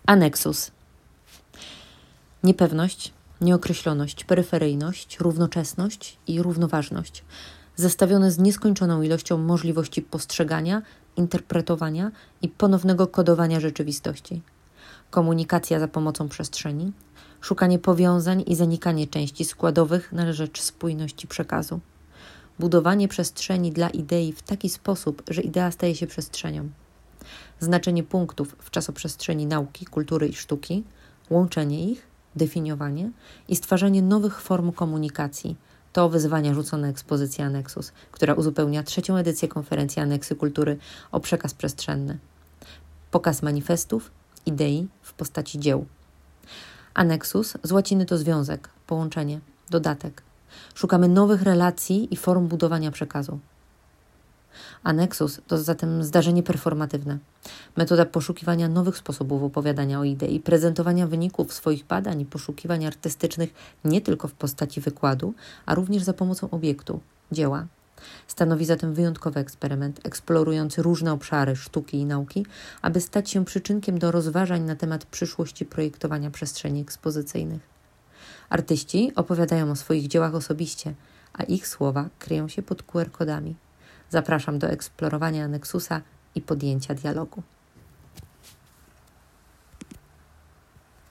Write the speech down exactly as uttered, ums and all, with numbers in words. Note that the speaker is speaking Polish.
Aneksus. Niepewność, nieokreśloność, peryferyjność, równoczesność i równoważność, zestawione z nieskończoną ilością możliwości postrzegania, interpretowania i ponownego kodowania rzeczywistości. Komunikacja za pomocą przestrzeni, szukanie powiązań i zanikanie części składowych na rzecz spójności przekazu. Budowanie przestrzeni dla idei w taki sposób, że idea staje się przestrzenią. Znaczenie punktów w czasoprzestrzeni nauki, kultury i sztuki, łączenie ich, definiowanie i stwarzanie nowych form komunikacji. To wyzwania rzucone ekspozycja Aneksus, która uzupełnia trzecią edycję konferencji Aneksy Kultury o przekaz przestrzenny. Pokaz manifestów, idei w postaci dzieł. Aneksus z łaciny to związek, połączenie, dodatek. Szukamy nowych relacji i form budowania przekazu. Aneksus to zatem zdarzenie performatywne, metoda poszukiwania nowych sposobów opowiadania o idei, prezentowania wyników swoich badań i poszukiwań artystycznych nie tylko w postaci wykładu, a również za pomocą obiektu, dzieła. Stanowi zatem wyjątkowy eksperyment, eksplorujący różne obszary sztuki i nauki, aby stać się przyczynkiem do rozważań na temat przyszłości projektowania przestrzeni ekspozycyjnych. Artyści opowiadają o swoich dziełach osobiście, a ich słowa kryją się pod Q R kodami. Zapraszam do eksplorowania Aneksusa i podjęcia dialogu.